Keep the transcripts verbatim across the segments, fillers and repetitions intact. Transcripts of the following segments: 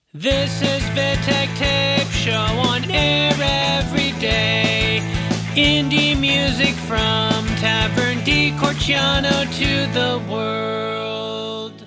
This is Vittek Tape Show on air every day. Indie music from Tavern di Corciano to the world.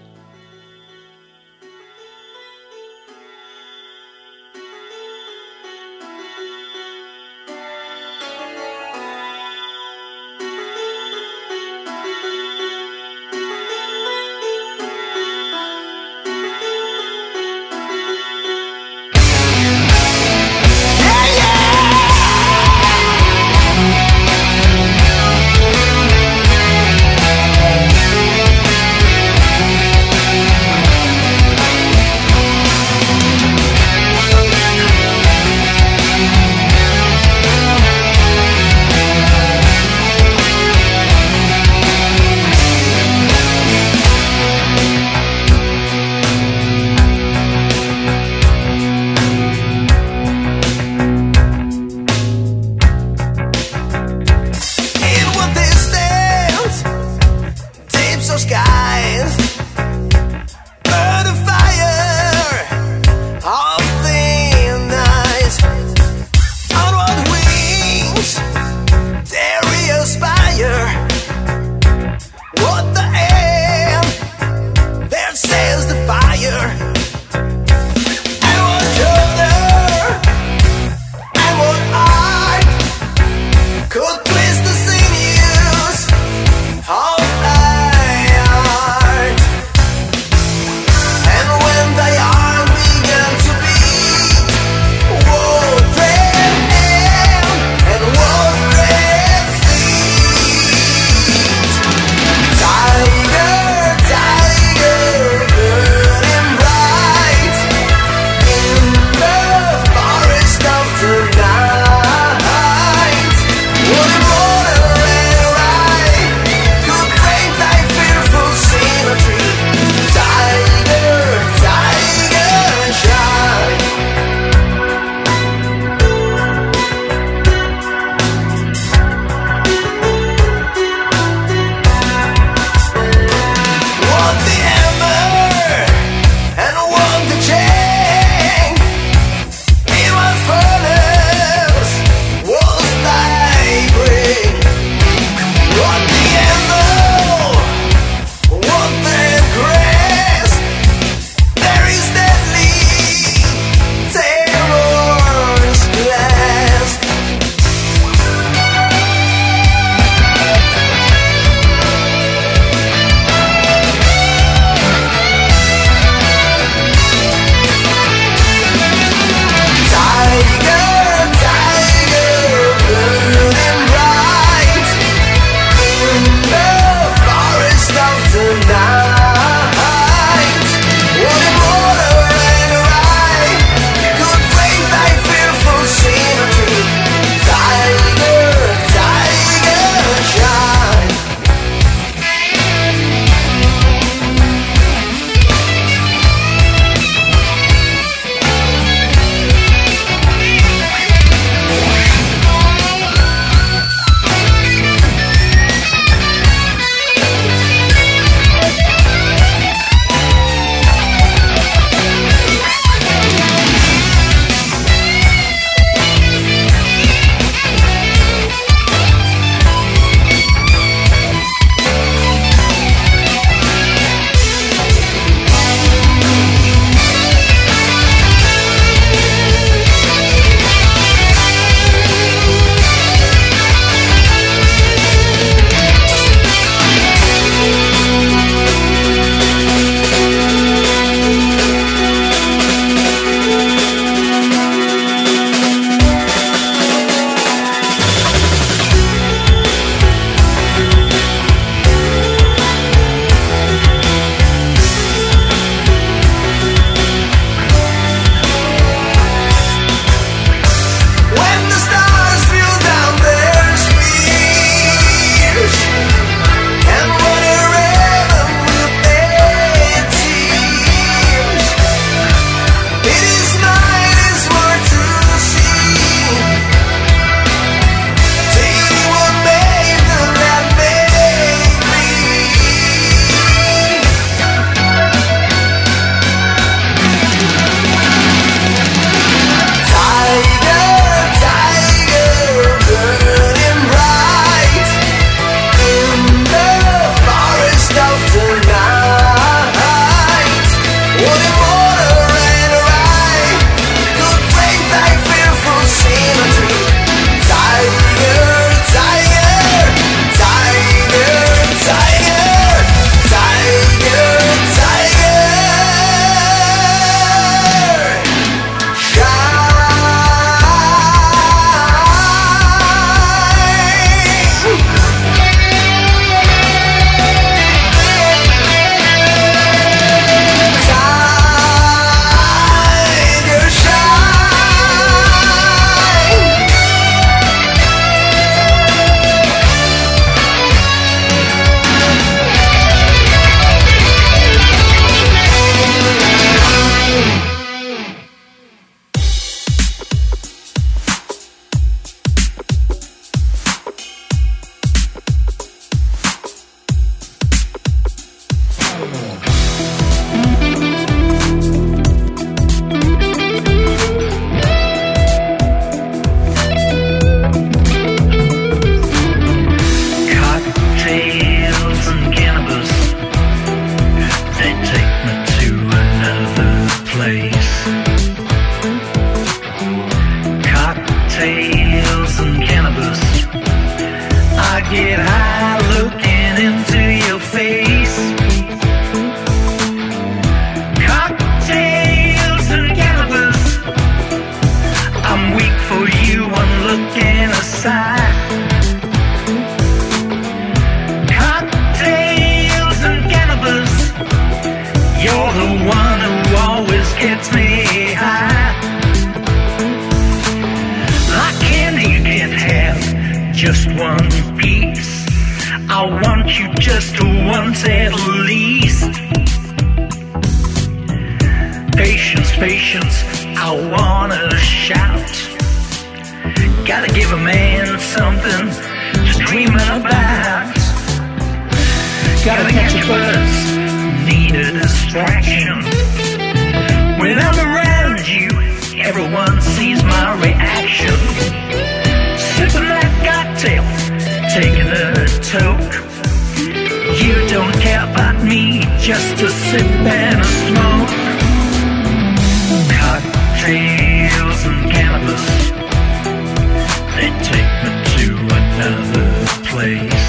me high. Like candy you can't have just one piece. I want you just once at least. Patience, patience, I wanna shout. Gotta give a man something to dream about. Gotta catch a buzz, need a distraction. When I'm around you, everyone sees my reaction. Sipping that cocktail, taking a toke. You don't care about me, just a sip and a smoke. Cocktails and cannabis, they take me to another place.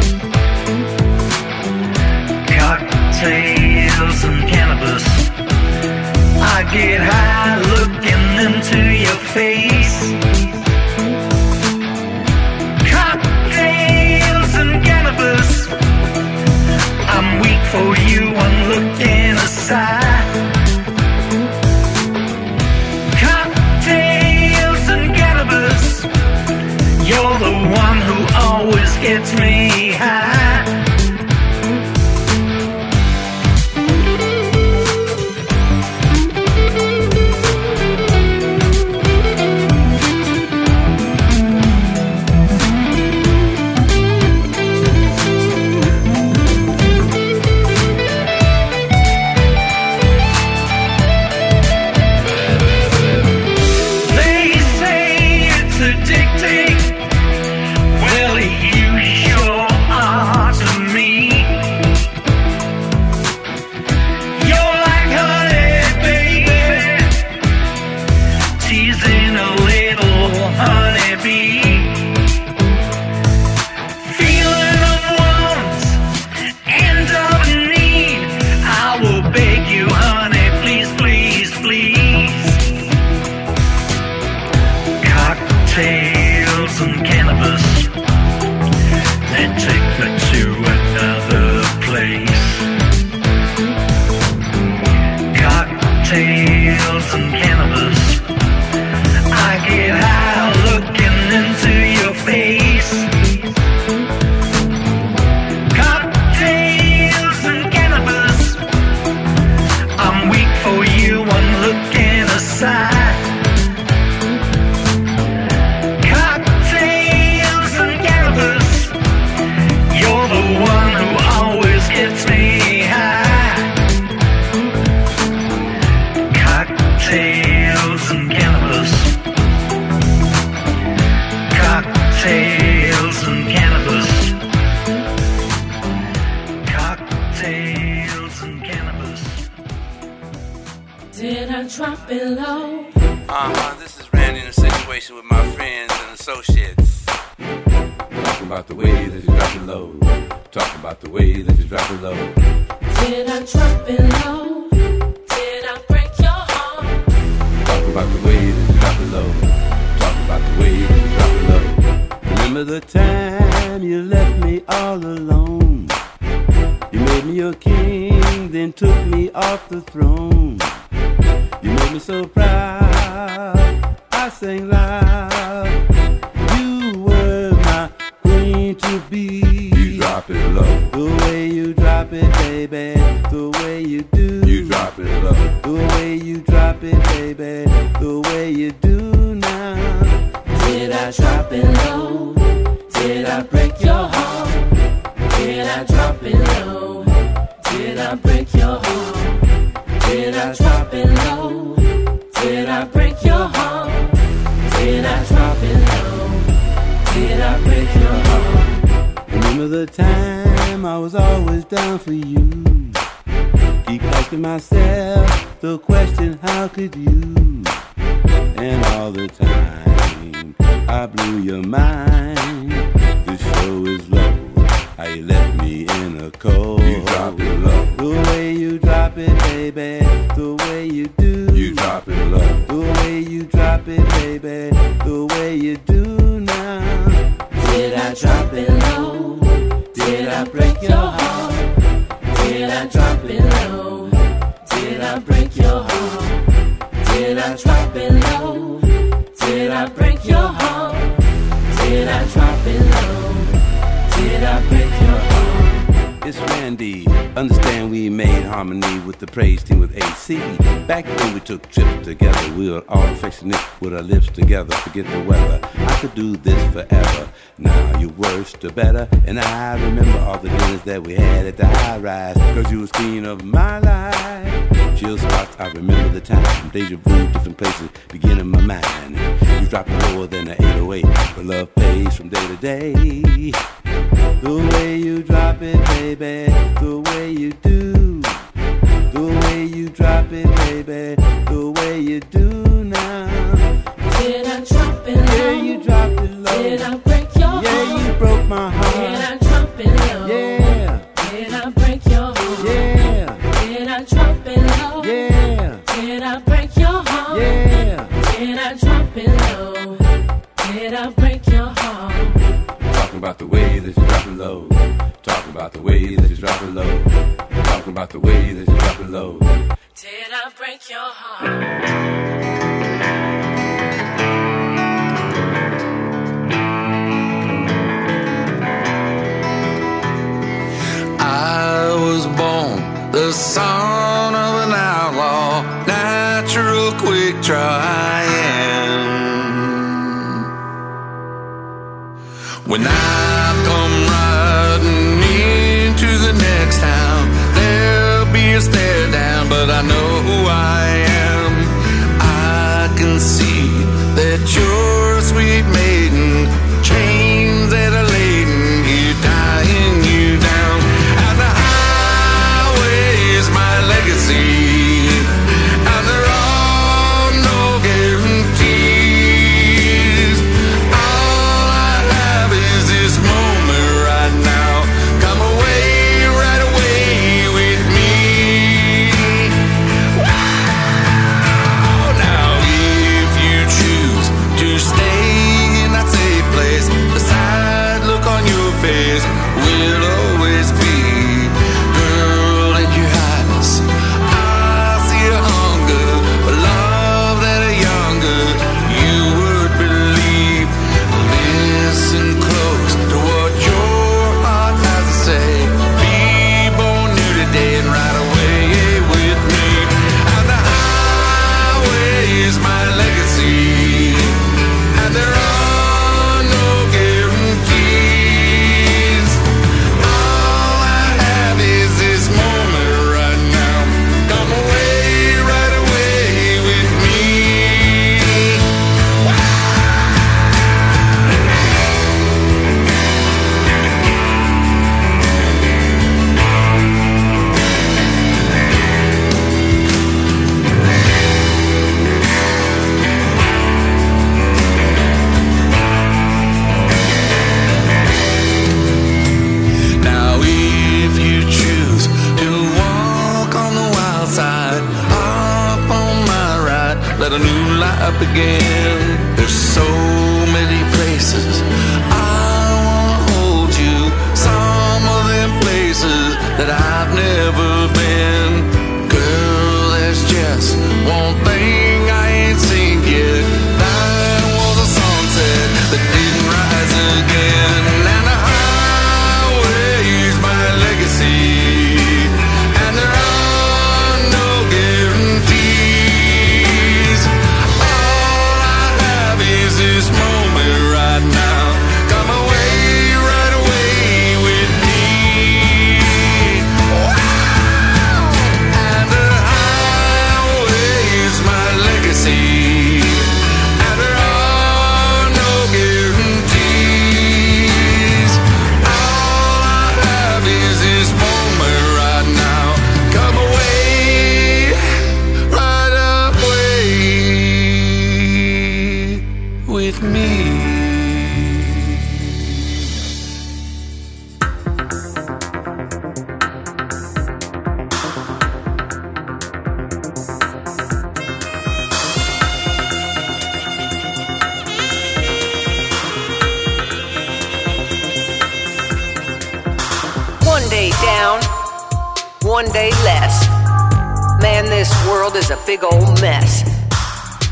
Cocktails and cannabis, I get high looking into your face. Cocktails and cannabis, I'm weak for you, I'm looking aside. Cocktails and cannabis, you're the one who always gets me high. Did I drop it low? Did I break your heart? I drop it low? Did I break your heart? Did I drop it low? Did I break your heart? It's Randy. Understand we made harmony with the praise team with A C. Back when we took trips together, we were all affectionate with our lips together. Forget the weather, I could do this forever. Now you worse to better, and I remember all the dinners that we had at the high rise. Cause you was queen of my life. Chill spots, I remember the time. Deja vu, different places begin in my mind. You drop it lower than the eight oh eight, but love pays from day to day. The way you drop it, baby, the way you do. The way you drop it, baby, the way you do now. Did I drop it low? Yeah, you dropped it low. Did I break your heart? Yeah, you broke my heart. Did I drop it low? Yeah. Did I break your heart? Yeah. Did I drop it low? Yeah. Did I break your heart? Yeah. Did I drop it low? Did I break your heart? Talking about the way that you drop it low. Talking about the way that you drop it low. Talking about the way that you drop it low. Did I break your heart? I was born the son of an outlaw, natural quick draw I am. When I come riding into the next town, there'll be a stare down, but I know who I am. I can see that you're a sweet maiden, chains that are laden here tying you down. And the highway is my legacy, and there are no guarantees. All I have is this moment right now. Come away, right away with me. Wow. Now if you choose to stay in that safe place, the sad look on your face will always be. Girl, in your eyes, I see a hunger for love that are younger you would believe. Listen close to what your heart has to say. Be born new today and ride away with me. And the highway is my legacy, and there are no guarantees. All I have is this moment right now. Come away, right away with me. Now if you choose to walk on the wild side, up on my ride, let a new life begin. There's so many places I wanna hold you, some of them places that I've never been. Girl, there's just one thing I ain't seen yet. That was a sunset that didn't rise again. And the highway is my legacy, and there are no guarantees. All I have is this moment right now. Come away, right away with me. Wow. And the highway is my legacy, and there are no guarantees. All I have is this moment right now. Come away, right away with me. One day down, one day less. Man, this world is a big old mess.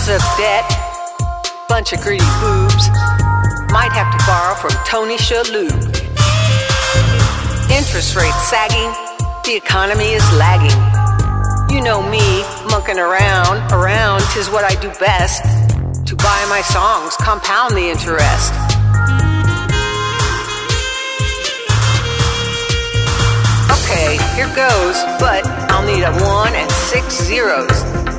Tons of debt, bunch of greedy boobs. Might have to borrow from Tony Shalhoub. Interest rates sagging, the economy is lagging. You know me, monkeying around, around, 'tis what I do best. To buy my songs, compound the interest. Okay, here goes, but I'll need a one and six zeros.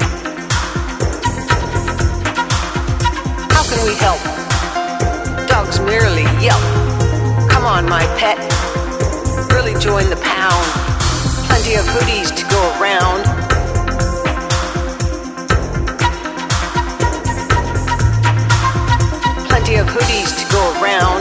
How can we help? Dogs merely yelp. Come on, my pet, really join the pound. Plenty of hoodies to go around. Plenty of hoodies to go around.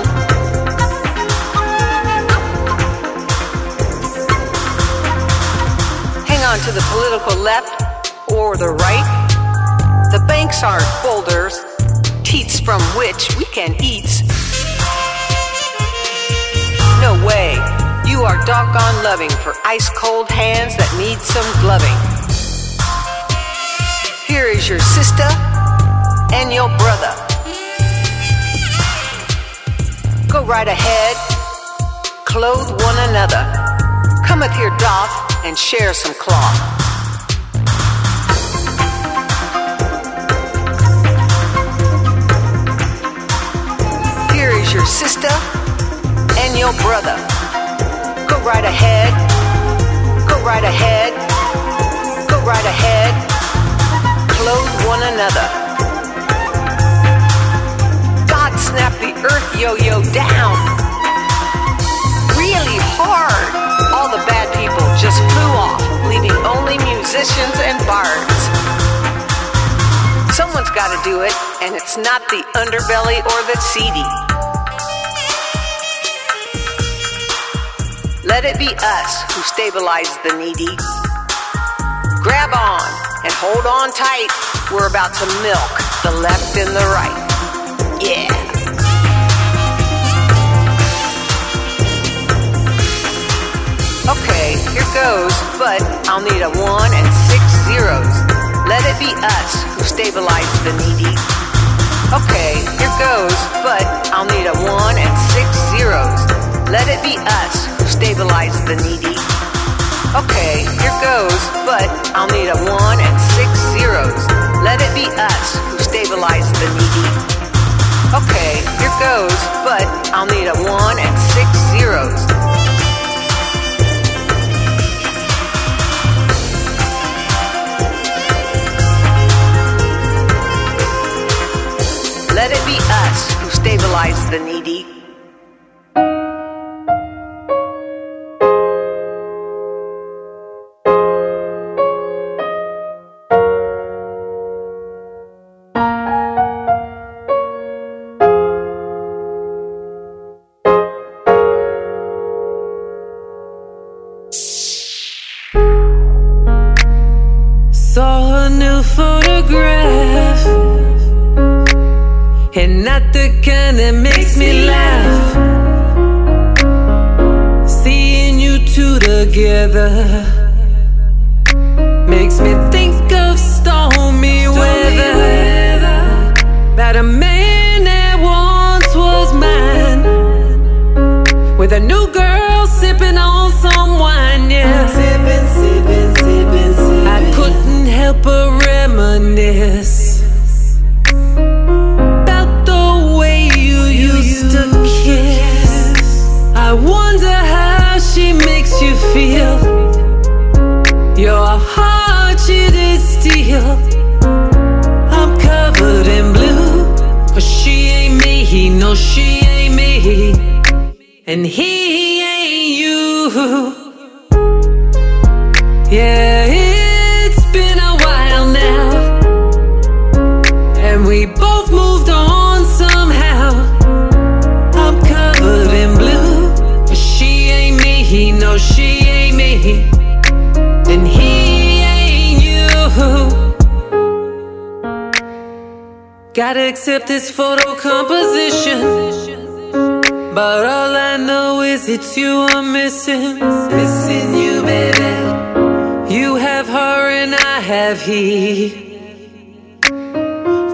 Hang on to the political left or the right. The banks aren't boulders, teats from which we can eat. No way, you are doggone loving for ice cold hands that need some gloving. Here is your sister and your brother. Go right ahead, clothe one another. Cometh here doth and share some cloth. Here is your sister and your brother. Go right ahead, go right ahead, go right ahead, clothe one another. God snapped the earth yo-yo down really hard. All the bad people just flew off, leaving only musicians and bards. Someone's got to do it, and it's not the underbelly or the seedy. Let it be us who stabilize the needy. Grab on and hold on tight. We're about to milk the left and the right. Yeah. Okay, here goes, but I'll need a one and six zeros. Let it be us who stabilize the needy. Okay, here goes, but I'll need a one and six zeros. Let it be us who stabilize the needy. Okay, here goes, but I'll need a one and six zeros. Let it be us who stabilize the needy. Okay, here goes, but I'll need a one and six zeros. Let it be us who stabilize the needy. Saw a new photograph, and not the kind that makes me laugh. Seeing you two together makes me think of stormy weather. About a man that once was mine, with a new girl sipping on some wine, yeah. Sipping, sipping, sipping, sipping. I couldn't help but reminisce to kiss. I wonder how she makes you feel. Your heart, it is steel. I'm covered in blue, 'cause she ain't me, no, she ain't me, and he ain't you. Yeah, it's been a while now, and we both moved on somehow. In blue, but she ain't me, no, she ain't me, and he ain't you. Gotta accept this photo composition, but all I know is it's you I'm missing. Missing you, baby. You have her and I have he.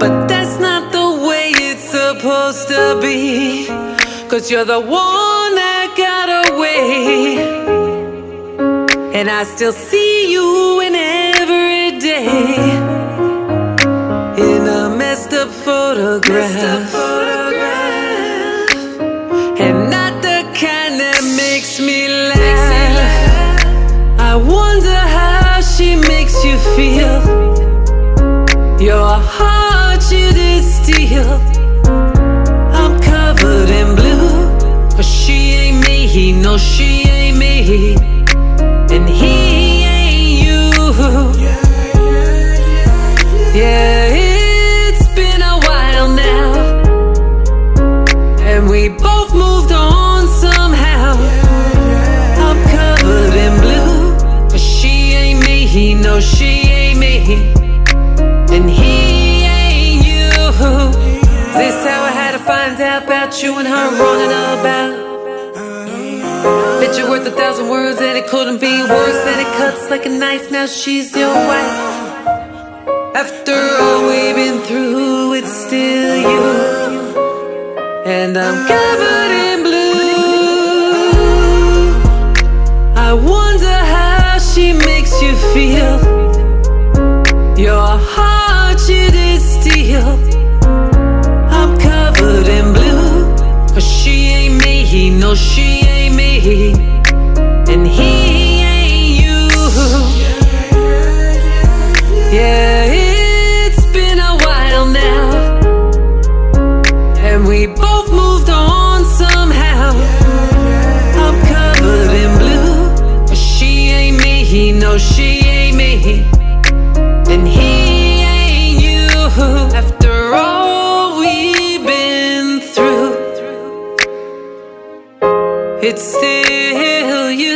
supposed to be, 'cause you're the one that got away. And I still see you in every day, in a messed up photograph, messed up photograph. And not the kind that makes me laugh. I wonder how she makes you feel. Your heart you did steal. I'm covered in blue, 'cause she ain't me. No, she ain't me. And he ain't you. Yeah, it's been a while now, and we both moved on somehow. I'm covered in blue, 'cause she ain't me. No, she ain't me. And he ain't you. This how I had to find out about you and her running about. Bet you're worth a thousand words, and it couldn't be worse. And it cuts like a knife, now she's your wife. After all we've been through, it's still you. And I'm covered in blue. I wonder how she makes you feel. Your heart you did steal. I'm covered in blue, 'cause she ain't me. No, she ain't me. And he ain't you. Yeah, it's been a while now, and we both moved on somehow. I'm covered in blue, 'cause she ain't me. No, she ain't me. And he ain't you. After all we've been through, it's still you.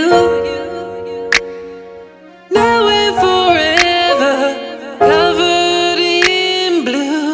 Now and forever, covered in blue.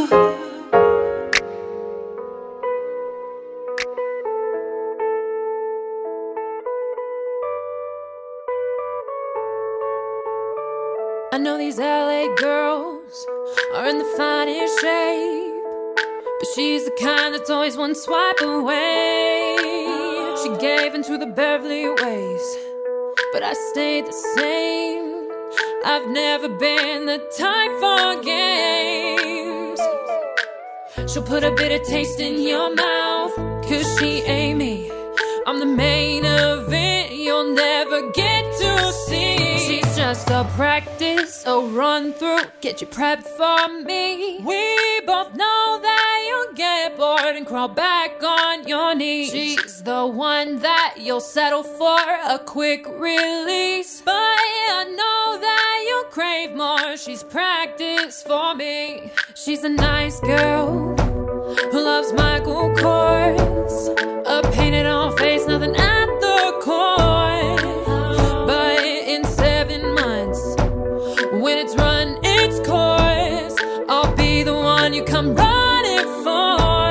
I know these L A girls are in the finest shape, but she's the kind that's always one swipe away. She gave into the Beverly ways, but I stayed the same. I've never been the type for games. She'll put a bitter taste in your mouth, 'cause she ain't me. I'm the main event you'll never get to see. She's just a practice, a run through, get you prepped for me. We both know that you'll get bored and crawl back on your knees. She's the one that you'll settle for, a quick release. But I know that you'll crave more. She's practice for me. She's a nice girl who loves Michael Kors, a painted on face, nothing at the core. But in seven months, when it's run its course, I'll be the one you come running for.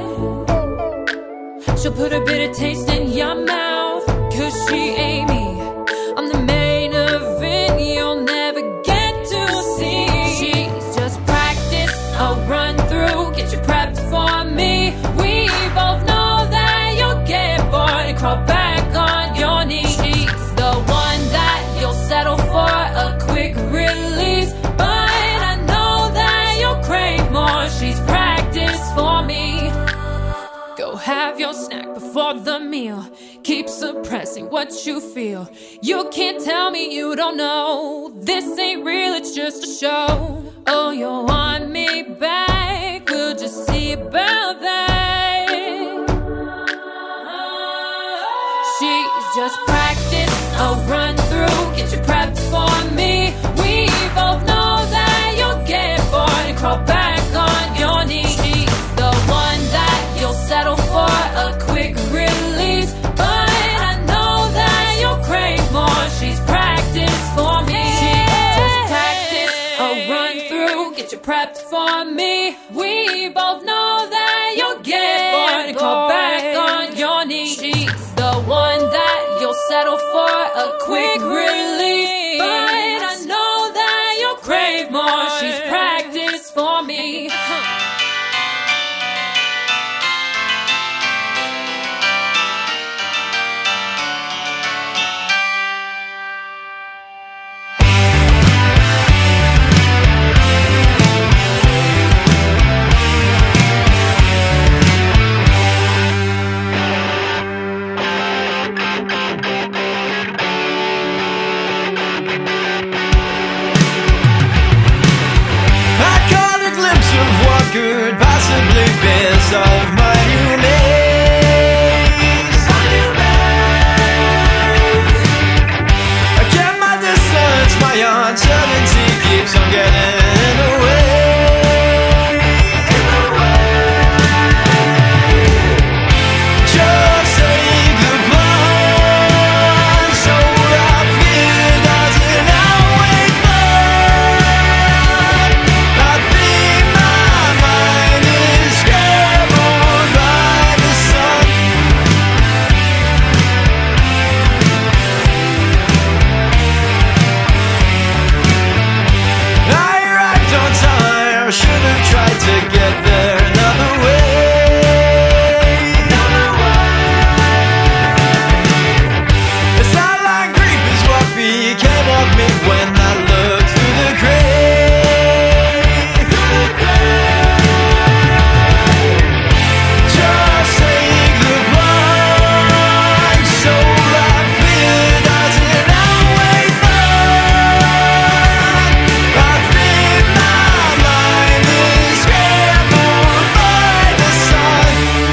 She'll put a bitter taste in your mouth, 'cause she ain't me. I'm the main event you'll never get to see. She's just practice, I'll run through, get you prepped for me. We both know that you'll get bored and crawl back on your knees. She's the one that you'll settle for, a quick release. But I know that you'll crave more. She's practice for me. Go have your snack before the meal. Keep suppressing what you feel. You can't tell me you don't know. This ain't real, it's just a show. Oh, you want me back? We'll just see about that. She's just practice, I'll run through, get you prepped for me. We both know that you'll get bored and crawl back on your knees. She's the one that you'll settle for, a quick release. But I know that you'll crave more. She's practice for me. She's just practice, I'll run through, get you prepped for me. We both know that you'll get bored and crawl back on your knees. She's the one that you'll settle for, a quick release. But I know that you'll crave more. She's practice for me. could possibly best of my new maze. I kept my distance, my uncertainty keeps on getting in the way. Just say goodbye, so I fear doesn't outweigh fun. I think my mind is scrambled by the sun. I arrived on time, I should have tried to get there another way. The sideline creep is what became of me when I looked through the grave. Just say goodbye, so I fear doesn't outweigh fun. I think my mind is scrambled by the sun.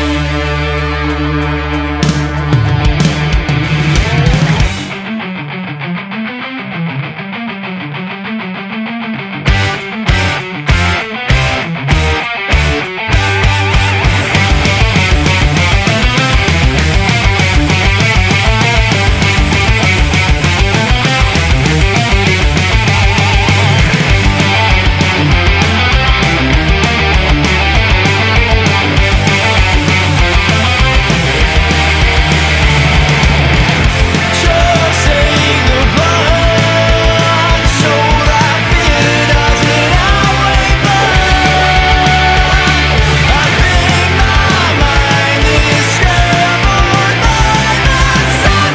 Just say goodbye, so I fear doesn't outweigh fun. I think my mind is scrambled by the sun.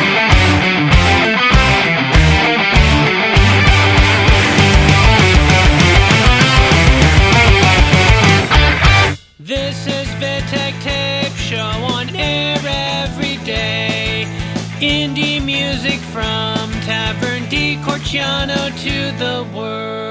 This is Vitek Tape Show on air every day. Indie music from Tavern di Corciano to the world.